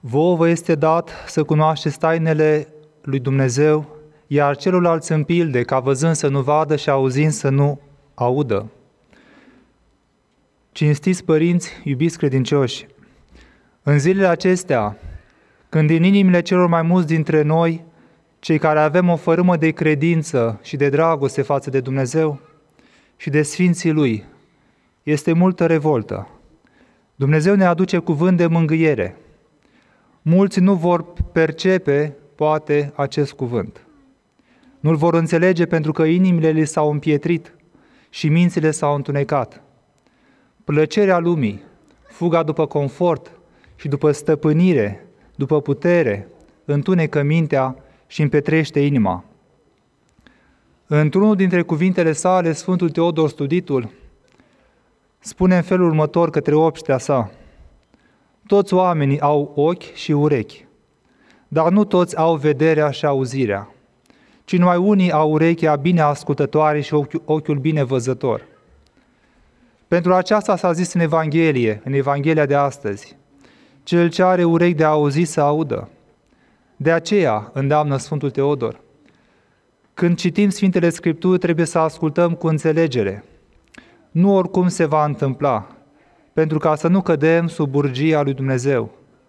Vouă vă este dat să cunoașteți tainele lui Dumnezeu, iar celorlalți în pilde, ca văzând să nu vadă și auzind să nu audă. Cinstiți părinți, iubiți credincioși, în zilele acestea, când din inimile celor mai mulți dintre noi, cei care avem o fărâmă de credință și de dragoste față de Dumnezeu și de Sfinții Lui, este multă revoltă. Dumnezeu ne aduce cuvânt de mângâiere. Mulți nu vor percepe, poate, acest cuvânt. Nu-l vor înțelege pentru că inimile li s-au împietrit și mințile s-au întunecat. Plăcerea lumii, fuga după confort și după stăpânire, după putere, întunecă mintea și împetrește inima. Într-unul dintre cuvintele sale, Sfântul Teodor Studitul spune în felul următor către obștea sa: toți oamenii au ochi și urechi, dar nu toți au vederea și auzirea, ci numai unii au urechea bine ascultătoare și ochiul bine văzător. Pentru aceasta s-a zis în Evanghelia de astăzi: cel ce are urechi de auzit să audă. De aceea, îndeamnă Sfântul Teodor, când citim Sfintele Scripturi, trebuie să ascultăm cu înțelegere. Nu oricum se va întâmpla, pentru ca să nu cădem sub urgia lui Dumnezeu.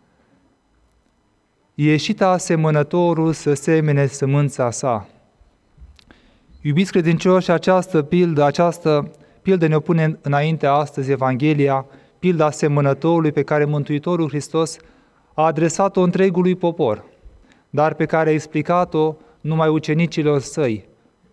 Ieșita semănătorul să semene sămânța sa. Iubiți credincioși, această pildă ne pune înainte astăzi Evanghelia, pilda semănătorului pe care Mântuitorul Hristos a adresat-o întregului popor, dar pe care a explicat-o numai ucenicilor săi.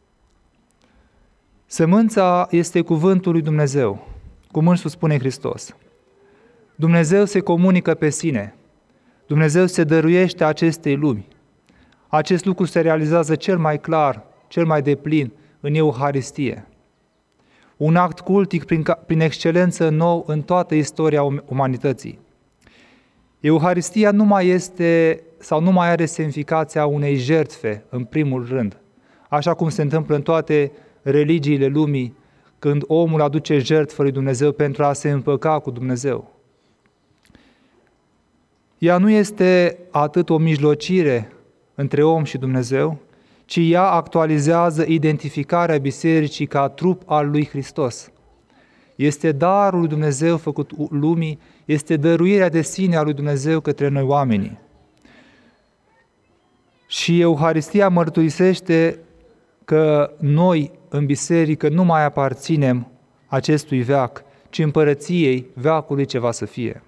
Sămânța este cuvântul lui Dumnezeu, cum însuși spune Hristos. Dumnezeu se comunică pe sine, Dumnezeu se dăruiește acestei lumi. Acest lucru se realizează cel mai clar, cel mai deplin în Euharistie. Un act cultic prin excelență nou în toată istoria umanității. Euharistia nu mai este sau nu mai are semnificația unei jertfe în primul rând, așa cum se întâmplă în toate religiile lumii, când omul aduce jertfă lui Dumnezeu pentru a se împăca cu Dumnezeu. Ea nu este atât o mijlocire între om și Dumnezeu, ci ea actualizează identificarea bisericii ca trup al lui Hristos. Este darul lui Dumnezeu făcut lumii, este dăruirea de sine a lui Dumnezeu către noi oamenii. Și Euharistia mărturisește că noi în biserică nu mai aparținem acestui veac, ci împărăției veacului ce va să fie.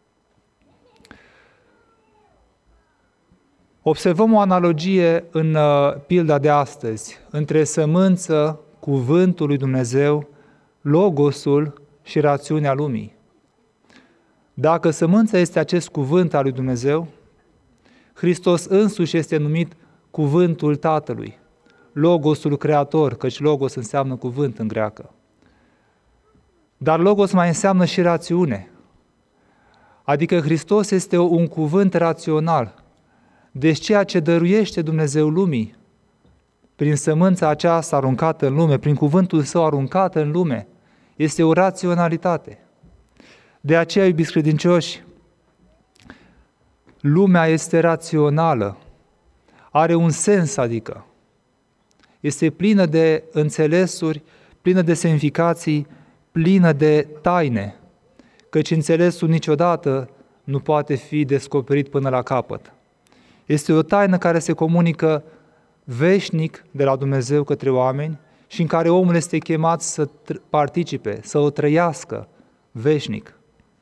Observăm o analogie în pilda de astăzi între sămânță, cuvântul lui Dumnezeu, logosul și rațiunea lumii. Dacă sămânța este acest cuvânt al lui Dumnezeu, Hristos însuși este numit cuvântul Tatălui, logosul creator, căci logos înseamnă cuvânt în greacă. Dar logos mai înseamnă și rațiune, adică Hristos este un cuvânt rațional. Deci ceea ce dăruiește Dumnezeu lumii, prin sămânța aceasta aruncată în lume, prin cuvântul Său aruncat în lume, este o raționalitate. De aceea, iubiți credincioși, lumea este rațională, are un sens, adică este plină de înțelesuri, plină de semnificații, plină de taine, căci înțelesul niciodată nu poate fi descoperit până la capăt. Este o taină care se comunică veșnic de la Dumnezeu către oameni și în care omul este chemat să participe, să o trăiască veșnic.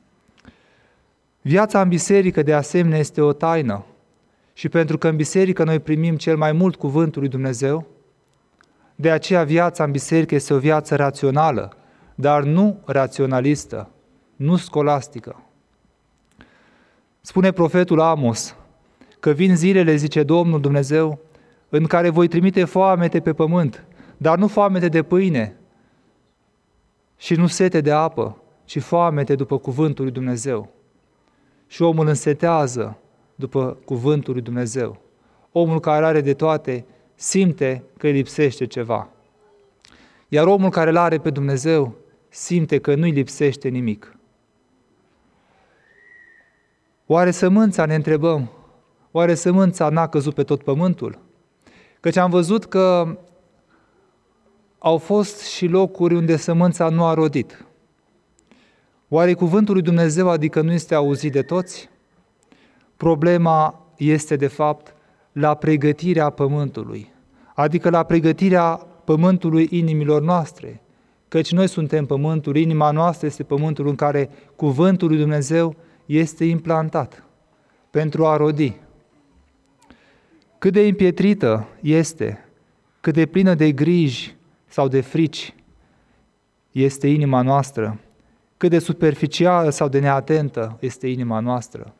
Viața în biserică, de asemenea, este o taină și pentru că în biserică noi primim cel mai mult cuvântul lui Dumnezeu, de aceea viața în biserică este o viață rațională, dar nu raționalistă, nu scolastică. Spune profetul Amos că vin zilele, zice Domnul Dumnezeu, în care voi trimite foamete pe pământ, dar nu foamete de pâine și nu sete de apă, ci foamete după cuvântul lui Dumnezeu. Și omul însetează după cuvântul lui Dumnezeu. Omul care are de toate simte că îi lipsește ceva. Iar omul care îl are pe Dumnezeu simte că nu îi lipsește nimic. Oare sămânța, ne întrebăm, oare sămânța n-a căzut pe tot pământul? Căci am văzut că au fost și locuri unde sămânța nu a rodit. Oare cuvântul lui Dumnezeu, adică nu este auzit de toți? Problema este, de fapt, la pregătirea pământului, adică la pregătirea pământului inimilor noastre, căci noi suntem pământul, inima noastră este pământul în care cuvântul lui Dumnezeu este implantat pentru a rodi. Cât de împietrită este, cât de plină de griji sau de frici este inima noastră, cât de superficială sau de neatentă este inima noastră.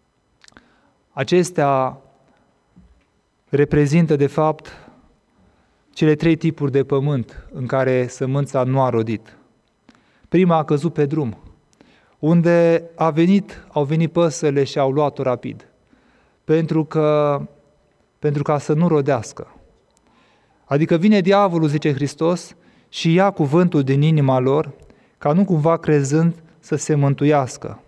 Acestea reprezintă, de fapt, cele 3 tipuri de pământ în care sămânța nu a rodit. Prima a căzut pe drum, unde au venit păsările și au luat-o rapid, pentru ca să nu rodească. Adică vine diavolul, zice Hristos, și ia cuvântul din inima lor, ca nu cumva crezând să se mântuiască.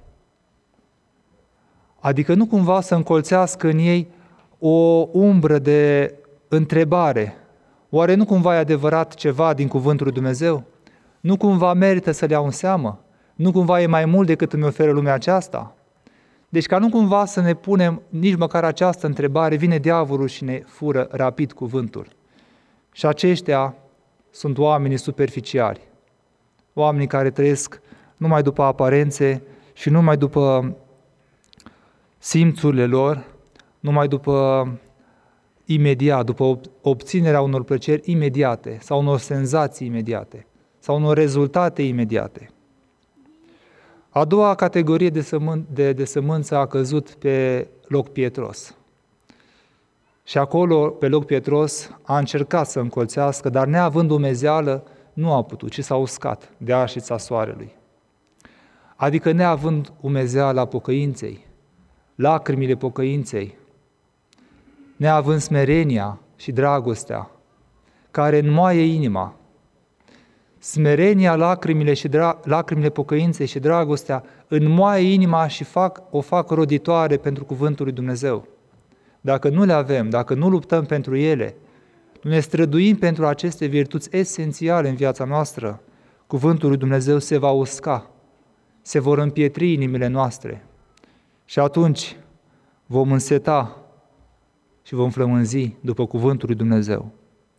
Adică nu cumva să încolțească în ei o umbră de întrebare. Oare nu cumva e adevărat ceva din cuvântul lui Dumnezeu? Nu cumva merită să le iau în seamă? Nu cumva e mai mult decât îmi oferă lumea aceasta? Deci ca nu cumva să ne punem nici măcar această întrebare, vine diavolul și ne fură rapid cuvântul. Și aceștia sunt oamenii superficiali, oamenii care trăiesc numai după aparențe și numai după simțurile lor, numai după imediat, după obținerea unor plăceri imediate sau unor senzații imediate sau unor rezultate imediate. A doua categorie de sămânță a căzut pe loc pietros. Și acolo, pe loc pietros, a încercat să încolțească, dar neavând umezeală, nu a putut, ci s-a uscat de arșița soarelui. Adică neavând umezeala pocăinței, lacrimile pocăinței, neavând smerenia și dragostea, care înmoaie inima. Smerenia, lacrimile pocăinței și dragostea înmoaie inima și o fac roditoare pentru cuvântul lui Dumnezeu. Dacă nu le avem, dacă nu luptăm pentru ele, nu ne străduim pentru aceste virtuți esențiale în viața noastră, cuvântul lui Dumnezeu se va usca, se vor împietri inimile noastre și atunci vom înseta și vom flămânzi după cuvântul lui Dumnezeu.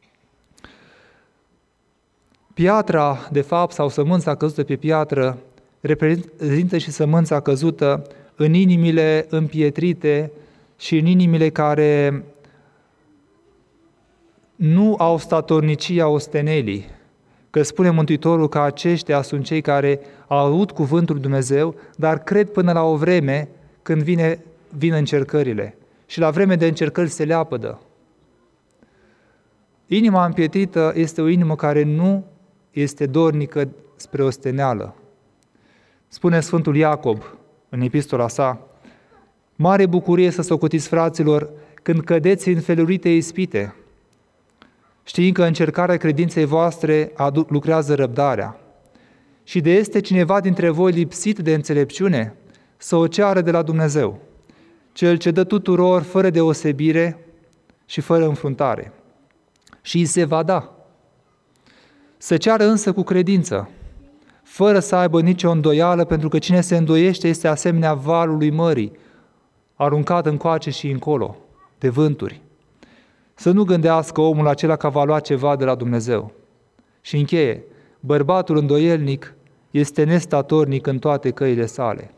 Piatra, de fapt, sau sămânța căzută pe piatră, reprezintă și sămânța căzută în inimile împietrite și în inimile care nu au statornicia ostenelii. Că spune Mântuitorul că aceștia sunt cei care au auzit cuvântul lui Dumnezeu, dar cred până la o vreme când vin încercările. Și la vreme de încercări se leapădă. Inima împietrită este o inimă care nu este dornică spre osteneală. Spune Sfântul Iacob în epistola sa: mare bucurie să socotiți, fraților, când cădeți în felurite ispite, știind că încercarea credinței voastre lucrează răbdarea. Și de este cineva dintre voi lipsit de înțelepciune, să o ceară de la Dumnezeu, Cel ce dă tuturor fără deosebire și fără înfruntare. Și îi se va da. Să ceară însă cu credință, fără să aibă nicio îndoială, pentru că cine se îndoiește este asemenea valului mării, aruncat încoace și încolo, de vânturi. Să nu gândească omul acela că va lua ceva de la Dumnezeu. Și încheie, bărbatul îndoielnic este nestatornic în toate căile sale.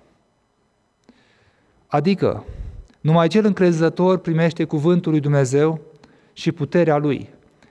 Adică, numai cel încrezător primește cuvântul lui Dumnezeu și puterea lui.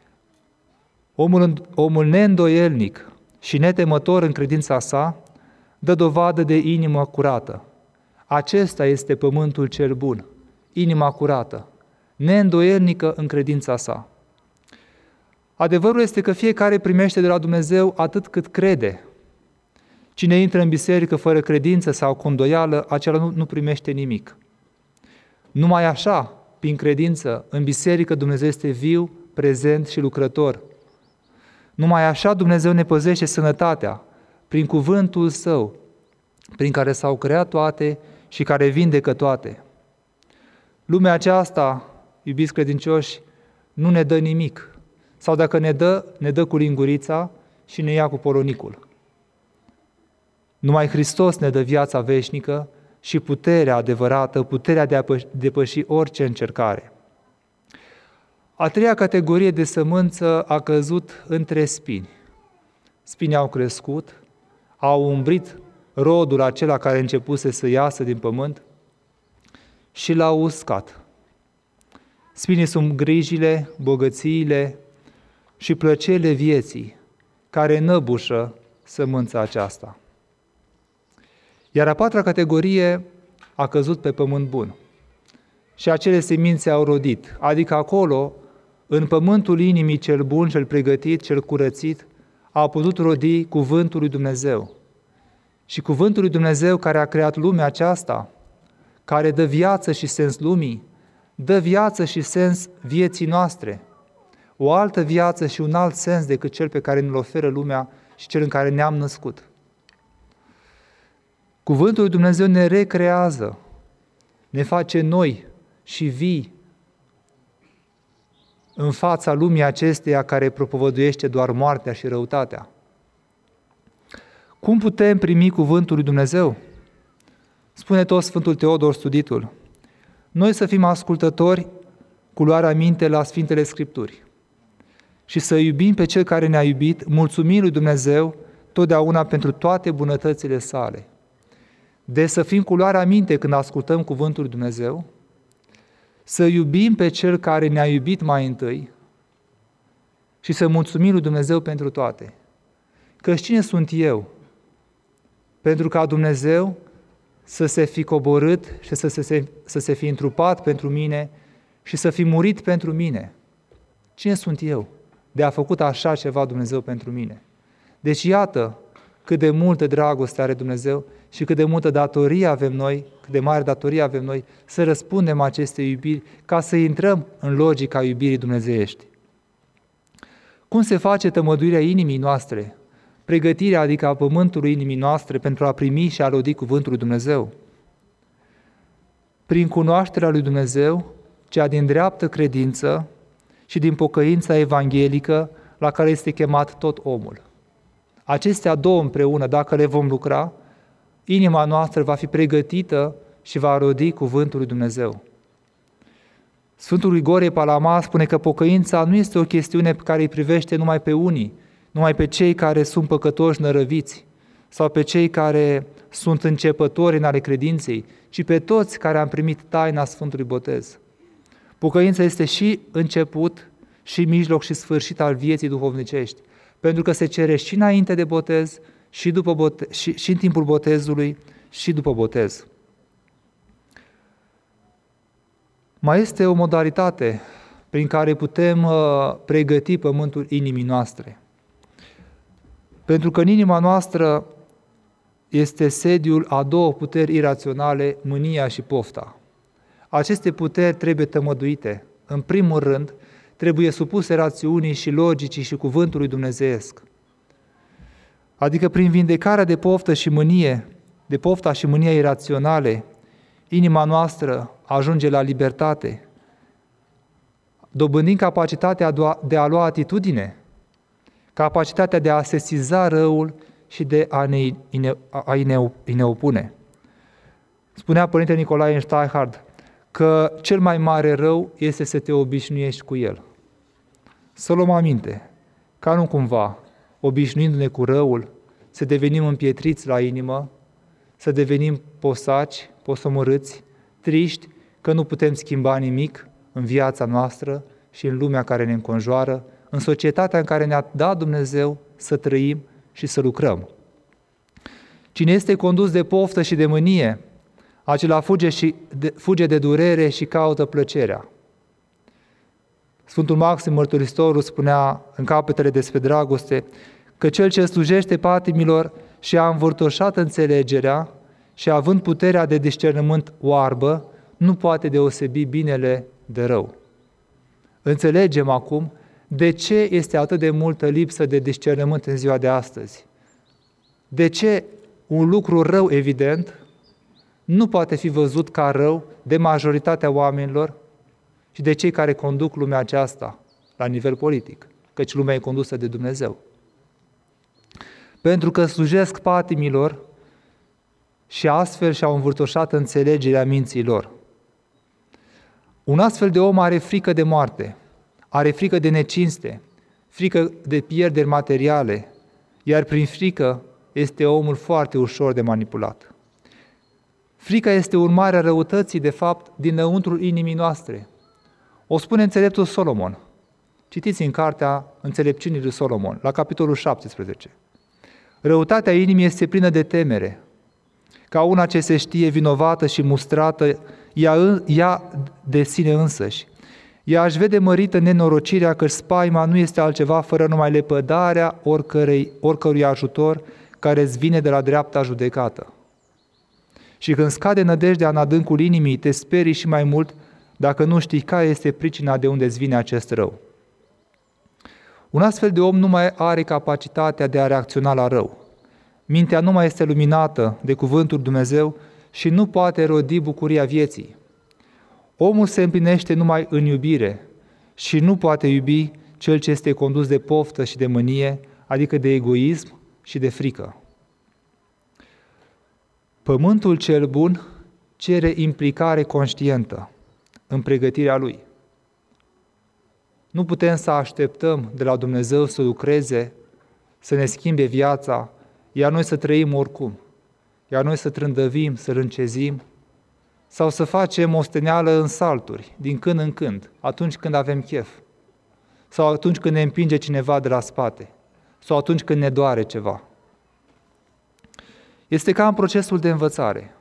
Omul neîndoielnic și netemător în credința sa dă dovadă de inimă curată. Acesta este pământul cel bun, inima curată, neîndoielnică în credința sa. Adevărul este că fiecare primește de la Dumnezeu atât cât crede. Cine intră în biserică fără credință sau cu îndoială, acela nu primește nimic. Numai așa, prin credință, în biserică Dumnezeu este viu, prezent și lucrător. Numai așa Dumnezeu ne păzește sănătatea, prin cuvântul Său, prin care s-au creat toate și care vindecă toate. Lumea aceasta, iubiți credincioși, nu ne dă nimic. Sau dacă ne dă cu lingurița și ne ia cu polonicul. Numai Hristos ne dă viața veșnică și puterea adevărată, puterea de a depăși orice încercare. A treia categorie de sămânță a căzut între spini. Spinii au crescut, au umbrit rodul acela care începuse să iasă din pământ și l-au uscat. Spinii sunt grijile, bogățiile și plăcerile vieții care înăbușă sămânța aceasta. Iar a patra categorie a căzut pe pământ bun și acele semințe au rodit, adică acolo, în pământul inimii cel bun, cel pregătit, cel curățit, a putut rodi cuvântul lui Dumnezeu. Și cuvântul lui Dumnezeu care a creat lumea aceasta, care dă viață și sens lumii, dă viață și sens vieții noastre. O altă viață și un alt sens decât cel pe care ne-l oferă lumea și cel în care ne-am născut. Cuvântul lui Dumnezeu ne recrează, ne face noi și vii în fața lumii acesteia care propovăduiește doar moartea și răutatea. Cum putem primi cuvântul lui Dumnezeu? Spune tot Sfântul Teodor Studitul. Noi să fim ascultători cu luarea minte la Sfintele Scripturi și să iubim pe Cel care ne-a iubit, mulțumim lui Dumnezeu totdeauna pentru toate bunătățile sale. Deci să fim cu luarea minte când ascultăm cuvântul lui Dumnezeu, să iubim pe Cel care ne-a iubit mai întâi și să mulțumim lui Dumnezeu pentru toate. Căci cine sunt eu? Pentru ca Dumnezeu să se fi coborât și să se fi întrupat pentru mine și să fi murit pentru mine. Cine sunt eu de a făcut așa ceva Dumnezeu pentru mine? Deci iată cât de multă dragoste are Dumnezeu și cât de multă datorie avem noi, cât de mare datorie avem noi să răspundem acestei iubiri ca să intrăm în logica iubirii dumnezeiești. Cum se face tămăduirea inimii noastre? Pregătirea, adică a pământului inimii noastre pentru a primi și a rodi cuvântul lui Dumnezeu? Prin cunoașterea lui Dumnezeu, cea din dreaptă credință și din pocăința evanghelică la care este chemat tot omul. Acestea două împreună, dacă le vom lucra, inima noastră va fi pregătită și va rodi cuvântul lui Dumnezeu. Sfântul Grigorie Palama spune că pocăința nu este o chestiune pe care îi privește numai pe unii, numai pe cei care sunt păcătoși nărăviți sau pe cei care sunt începători în ale credinței, ci pe toți care am primit taina Sfântului Botez. Pocăința este și început, și mijloc și sfârșit al vieții duhovnicești, pentru că se cere și înainte de botez, și în timpul botezului, și după botez. Mai este o modalitate prin care putem pregăti pământul inimii noastre. Pentru că în inima noastră este sediul a două puteri iraționale, mânia și pofta. Aceste puteri trebuie tămăduite. În primul rând, trebuie supuse rațiunii și logicii și cuvântului dumnezeiesc. Adică prin vindecarea de poftă și mânie, de pofta și mânia iraționale, inima noastră ajunge la libertate, dobândind capacitatea de a lua atitudine, capacitatea de a sesiza răul și de a-i ne opune. Spunea Părintele Nicolae Steinhardt că cel mai mare rău este să te obișnuiești cu el. Să luăm aminte, ca nu cumva, obișnuindu-ne cu răul, să devenim împietriți la inimă, să devenim posaci, posomorâți, triști, că nu putem schimba nimic în viața noastră și în lumea care ne înconjoară, în societatea în care ne-a dat Dumnezeu să trăim și să lucrăm. Cine este condus de poftă și de mânie, acela fuge de durere și caută plăcerea. Sfântul Maxim Mărturisitorul spunea în capetele despre dragoste că cel ce slujește patimilor și a învârtoșat înțelegerea și având puterea de discernământ oarbă, nu poate deosebi binele de rău. Înțelegem acum de ce este atât de multă lipsă de discernământ în ziua de astăzi. De ce un lucru rău evident nu poate fi văzut ca rău de majoritatea oamenilor și de cei care conduc lumea aceasta la nivel politic, căci lumea e condusă de Dumnezeu. Pentru că slujesc patimilor și astfel și-au învârtoșat înțelegerea minții lor. Un astfel de om are frică de moarte, are frică de necinste, frică de pierderi materiale, iar prin frică este omul foarte ușor de manipulat. Frica este urmarea răutății, de fapt, dinăuntrul inimii noastre. O spune înțeleptul Solomon. Citiți în cartea Înțelepciunii lui Solomon, la capitolul 17. Răutatea inimii este plină de temere. Ca una ce se știe vinovată și mustrată, ea de sine însăși. Ea își vede mărită nenorocirea, că spaima nu este altceva fără numai lepădarea oricărui ajutor care îți vine de la dreapta judecată. Și când scade nădejdea în adâncul inimii, te sperii și mai mult dacă nu știi care este pricina de unde îți vine acest rău. Un astfel de om nu mai are capacitatea de a reacționa la rău. Mintea nu mai este luminată de cuvântul Dumnezeu și nu poate rodi bucuria vieții. Omul se împlinește numai în iubire și nu poate iubi cel ce este condus de poftă și de mânie, adică de egoism și de frică. Pământul cel bun cere implicare conștientă în pregătirea lui. Nu putem să așteptăm de la Dumnezeu să lucreze, să ne schimbe viața, iar noi să trăim oricum, iar noi să trândăvim, să râncezim, sau să facem osteneală în salturi, din când în când, atunci când avem chef, sau atunci când ne împinge cineva de la spate, sau atunci când ne doare ceva. Este ca în procesul de învățare.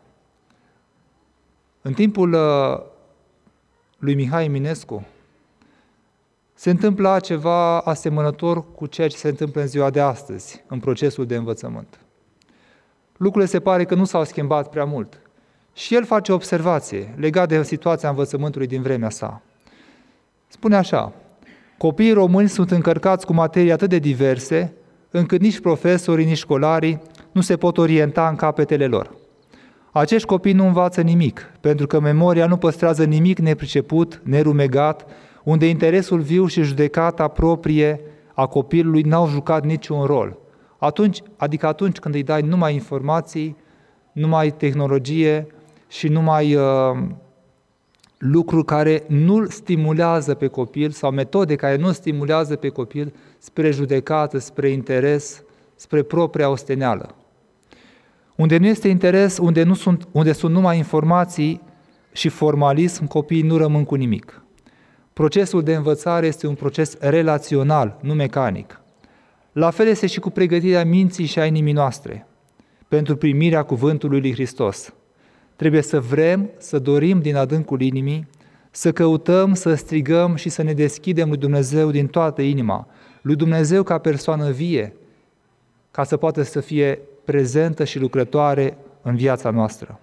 În timpul lui Mihai Eminescu se întâmpla ceva asemănător cu ceea ce se întâmplă în ziua de astăzi, în procesul de învățământ. Lucrurile se pare că nu s-au schimbat prea mult. Și el face o observație legată de situația învățământului din vremea sa. Spune așa: copiii români sunt încărcați cu materii atât de diverse, încât nici profesorii, nici școlarii nu se pot orienta în capetele lor. Acești copii nu învață nimic, pentru că memoria nu păstrează nimic nepriceput, nerumegat, unde interesul viu și judecata proprie a copilului n-au jucat niciun rol. Atunci când îi dai numai informații, numai tehnologie și numai lucruri care nu stimulează pe copil sau metode care nu stimulează pe copil spre judecată, spre interes, spre propria osteneală. Unde nu este interes, unde sunt numai informații și formalism, copiii nu rămân cu nimic. Procesul de învățare este un proces relațional, nu mecanic. La fel este și cu pregătirea minții și a inimii noastre pentru primirea cuvântului lui Hristos. Trebuie să vrem, să dorim din adâncul inimii, să căutăm, să strigăm și să ne deschidem lui Dumnezeu din toată inima, lui Dumnezeu ca persoană vie, ca să poată să fie prezentă și lucrătoare în viața noastră.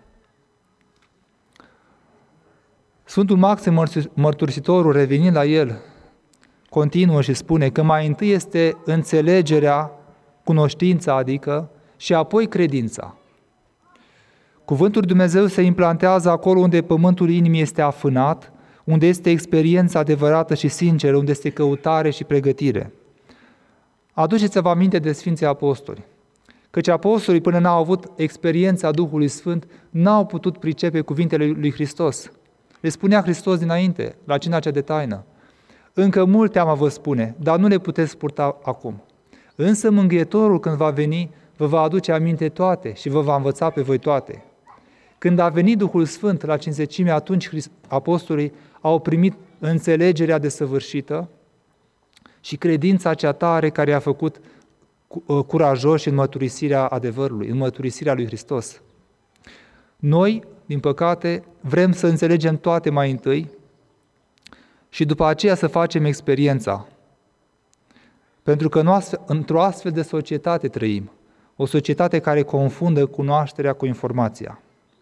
Sfântul Maxim Mărturisitorul, revenind la el, continuă și spune că mai întâi este înțelegerea, cunoștința, adică, și apoi credința. Cuvântul lui Dumnezeu se implantează acolo unde pământul inimii este afânat, unde este experiența adevărată și sinceră, unde este căutare și pregătire. Aduceți-vă aminte de Sfinții Apostoli, căci apostolii, până n-au avut experiența Duhului Sfânt, n-au putut pricepe cuvintele lui Hristos. Le spunea Hristos dinainte, la cina cea de taină: încă mult teamă vă spune, dar nu le puteți purta acum. Însă Mângâietorul, când va veni, vă va aduce aminte toate și vă va învăța pe voi toate. Când a venit Duhul Sfânt la Cincizecime, atunci apostolii au primit înțelegerea desăvârșită și credința cea tare care i-a făcut curajoși în mărturisirea adevărului, în mărturisirea lui Hristos. Noi, din păcate, vrem să înțelegem toate mai întâi și după aceea să facem experiența. Pentru că într-o astfel de societate trăim, o societate care confundă cunoașterea cu informația.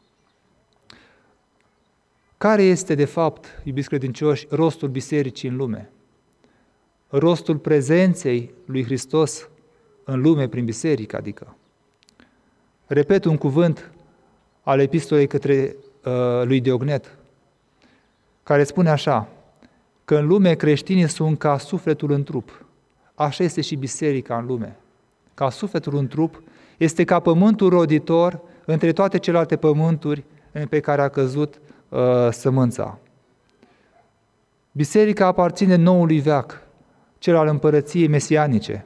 Care este, de fapt, iubiți credincioși, rostul bisericii în lume? Rostul prezenței lui Hristos în lume prin biserică, adică. Repet un cuvânt al epistolei către lui Diognet, care spune așa, că în lume creștinii sunt ca sufletul în trup. Așa este și biserica în lume. Ca sufletul în trup, este ca pământul roditor între toate celelalte pământuri pe care a căzut sămânța. Biserica aparține noului veac, cel al împărăției mesianice,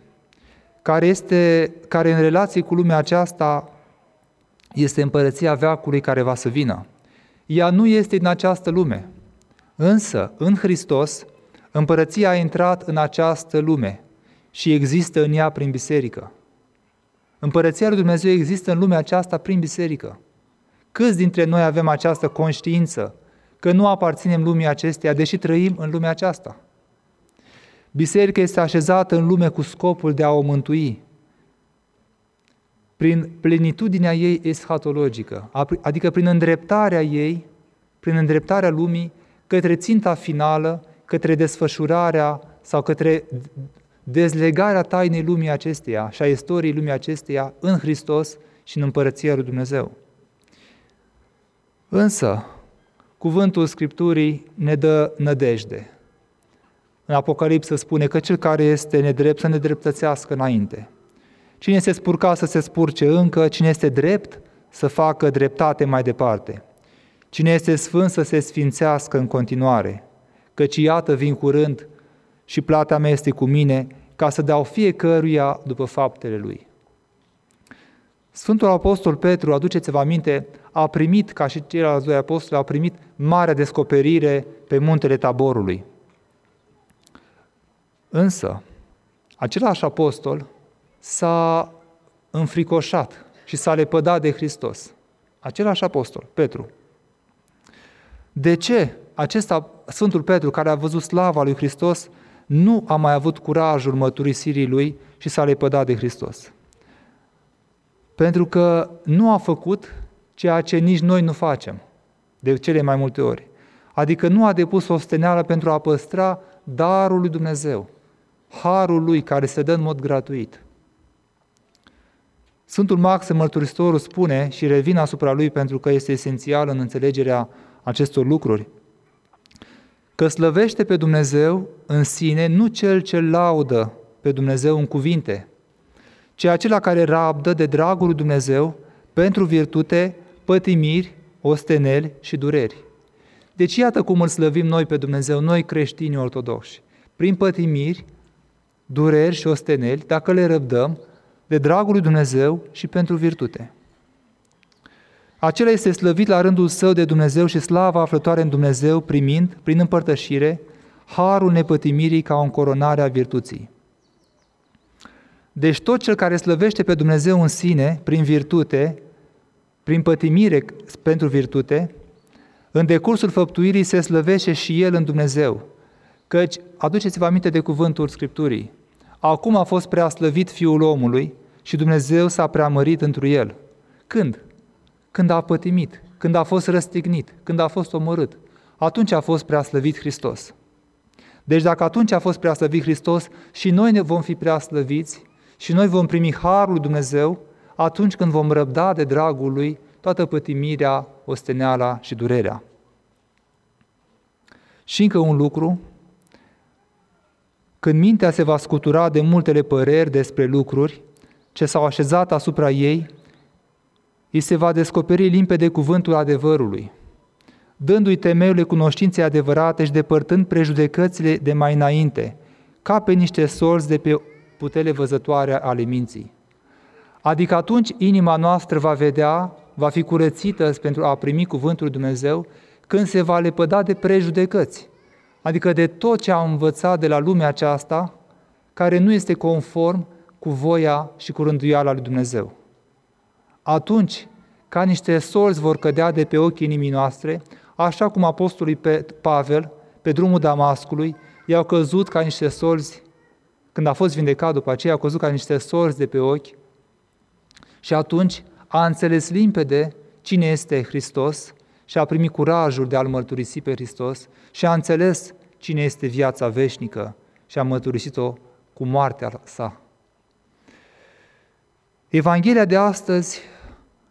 care în relație cu lumea aceasta este împărăția veacului care va să vină. Ea nu este din această lume, însă în Hristos împărăția a intrat în această lume și există în ea prin biserică. Împărăția lui Dumnezeu există în lumea aceasta prin biserică. Câți dintre noi avem această conștiință că nu aparținem lumii acesteia, deși trăim în lumea aceasta? Biserica este așezată în lume cu scopul de a o mântui, prin plenitudinea ei eschatologică, adică prin îndreptarea ei, prin îndreptarea lumii către ținta finală, către desfășurarea sau către dezlegarea tainei lumii acesteia și a istoriei lumii acesteia în Hristos și în împărăția lui Dumnezeu. Însă, cuvântul Scripturii ne dă nădejde. În Apocalipsă spune că cel care este nedrept să ne dreptățească înainte. Cine este spurcat să se spurce încă, cine este drept să facă dreptate mai departe. Cine este sfânt să se sfințească în continuare, căci iată vin curând și plata mea este cu mine, ca să dau fiecăruia după faptele lui. Sfântul Apostol Petru, aduceți-vă aminte, a primit, ca și ceilalți doi apostoli, a primit marea descoperire pe muntele Taborului. Însă, același apostol s-a înfricoșat și s-a lepădat de Hristos. Același apostol, Petru. De ce acesta, Sfântul Petru, care a văzut slava lui Hristos, nu a mai avut curajul mărturisirii lui și s-a lepădat de Hristos? Pentru că nu a făcut ceea ce nici noi nu facem, de cele mai multe ori. Adică nu a depus osteneală pentru a păstra darul lui Dumnezeu, harul lui care se dă în mod gratuit. Sfântul Maxim Mărturisitorul spune, și revin asupra lui pentru că este esențial în înțelegerea acestor lucruri, că slăvește pe Dumnezeu în sine nu cel ce laudă pe Dumnezeu în cuvinte, ci acela care rabdă de dragul lui Dumnezeu pentru virtute, pătimiri, osteneli și dureri. Deci iată cum îl slăvim noi pe Dumnezeu, noi creștini ortodoxi, prin pătimiri, dureri și osteneli, dacă le răbdăm, de dragul lui Dumnezeu și pentru virtute. Acela este slăvit la rândul său de Dumnezeu și slava aflătoare în Dumnezeu, primind, prin împărtășire, harul nepătimirii ca o încoronare a virtuții. Deci tot cel care slăvește pe Dumnezeu în sine, prin virtute, prin pătimire pentru virtute, în decursul făptuirii se slăvește și el în Dumnezeu, căci, aduceți-vă aminte de cuvântul Scripturii, acum a fost preaslăvit Fiul omului și Dumnezeu s-a preamărit întru el. Când? Când a pătimit, când a fost răstignit, când a fost omorât. Atunci a fost preaslăvit Hristos. Deci dacă atunci a fost preaslăvit Hristos și noi ne vom fi preaslăviți și noi vom primi harul lui Dumnezeu atunci când vom răbda de dragul lui toată pătimirea, osteneala și durerea. Și încă un lucru, când mintea se va scutura de multele păreri despre lucruri ce s-au așezat asupra ei, îi se va descoperi limpede cuvântul adevărului, dându-i temeiurile cunoștinței adevărate și depărtând prejudecățile de mai înainte, ca pe niște solzi de pe putele văzătoare ale minții. Adică atunci inima noastră va vedea, va fi curățită pentru a primi cuvântul lui Dumnezeu, când se va lepăda de prejudecăți, adică de tot ce a învățat de la lumea aceasta, care nu este conform cu voia și cu rânduiala lui Dumnezeu. Atunci, ca niște solzi vor cădea de pe ochii inimii noastre, așa cum apostolul Pavel, pe drumul Damascului, i-au căzut ca niște solzi, când a fost vindecat după aceea, au căzut ca niște solzi de pe ochi și atunci a înțeles limpede cine este Hristos și a primit curajul de a-L mărturisi pe Hristos și a înțeles cine este viața veșnică și a mărturisit-o cu moartea sa. Evanghelia de astăzi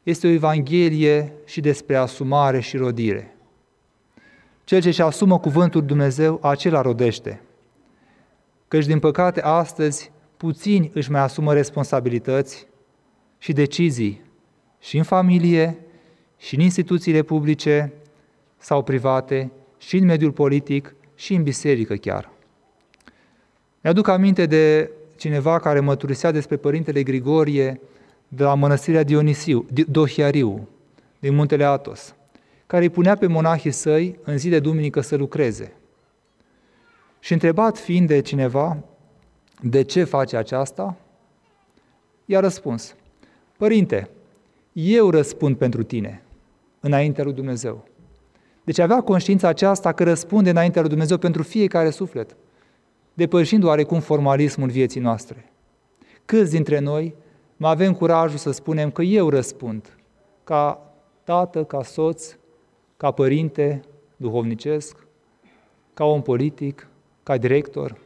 este o evanghelie și despre asumare și rodire. Cel ce își asumă cuvântul Dumnezeu, acela rodește. Căci, din păcate, astăzi, puțini își mai asumă responsabilități și decizii și în familie, și în instituțiile publice sau private, și în mediul politic, și în biserică chiar. Mi-aduc aminte de cineva care mărturisea despre Părintele Grigorie de la mănăstirea Dohiariu, din muntele Athos, care îi punea pe monahii săi în zi de duminică să lucreze. Și întrebat fiind de cineva de ce face aceasta, i-a răspuns: Părinte, eu răspund pentru tine înaintea lui Dumnezeu. Deci avea conștiința aceasta că răspunde înaintea lui Dumnezeu pentru fiecare suflet, depășind oarecum formalismul vieții noastre. Câți dintre noi mai avem curajul să spunem că eu răspund, ca tată, ca soț, ca părinte duhovnicesc, ca om politic, ca director?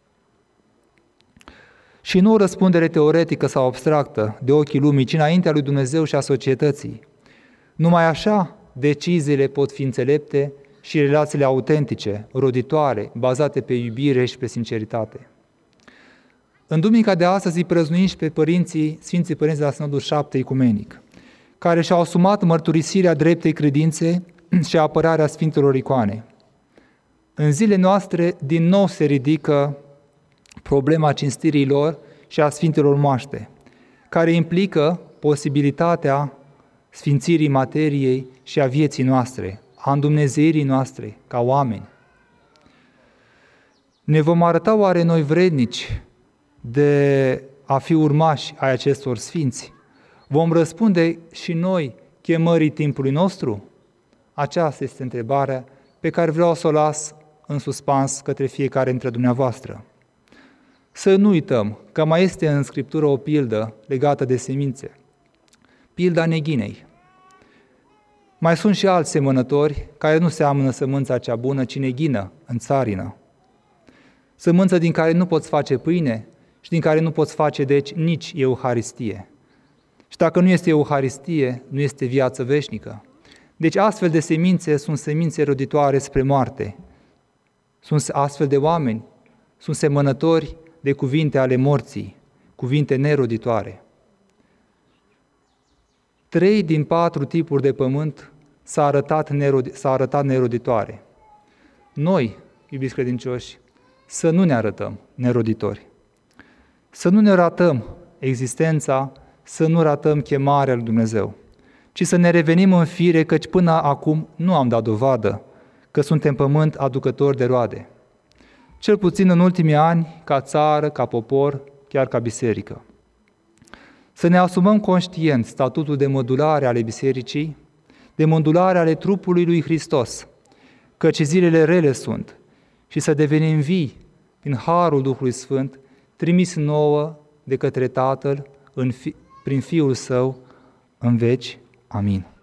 Și nu o răspundere teoretică sau abstractă de ochii lumii, ci înaintea lui Dumnezeu și a societății. Numai așa deciziile pot fi înțelepte și relațiile autentice, roditoare, bazate pe iubire și pe sinceritate. În duminica de astăzi îi prăznuim și pe Sfinții Părinți de la Sinodul 7 Ecumenic, care și-au asumat mărturisirea dreptei credințe și apărarea Sfintelor Icoane. În zilele noastre, din nou se ridică problema cinstirii lor și a Sfintelor Moaște, care implică posibilitatea sfințirii materiei și a vieții noastre, a îndumnezeirii noastre ca oameni. Ne vom arăta oare noi vrednici de a fi urmași ai acestor sfinți? Vom răspunde și noi chemării timpului nostru? Aceasta este întrebarea pe care vreau să o las în suspans către fiecare dintre dumneavoastră. Să nu uităm că mai este în Scriptură o pildă legată de semințe, pilda neghinei. Mai sunt și alți semănători care nu seamănă sămânța cea bună, ci neghină în țarină. Sămânță din care nu poți face pâine și din care nu poți face, deci, nici Euharistie. Și dacă nu este Euharistie, nu este viață veșnică. Deci astfel de semințe sunt semințe roditoare spre moarte. Sunt astfel de oameni, sunt semănători de cuvinte ale morții, cuvinte neroditoare. 3 din 4 tipuri de pământ s-a arătat neroditoare. Noi, iubiți credincioși, să nu ne arătăm neroditori. Să nu ne ratăm existența, să nu ratăm chemarea lui Dumnezeu, ci să ne revenim în fire, căci până acum nu am dat dovadă că suntem pământ aducători de roade. Cel puțin în ultimii ani, ca țară, ca popor, chiar ca biserică. Să ne asumăm conștient statutul de mădulare ale bisericii, de mădulare ale trupului lui Hristos, căci zilele rele sunt, și să devenim vii prin harul Duhului Sfânt, trimis nouă de către Tatăl prin Fiul Său în veci. Amin.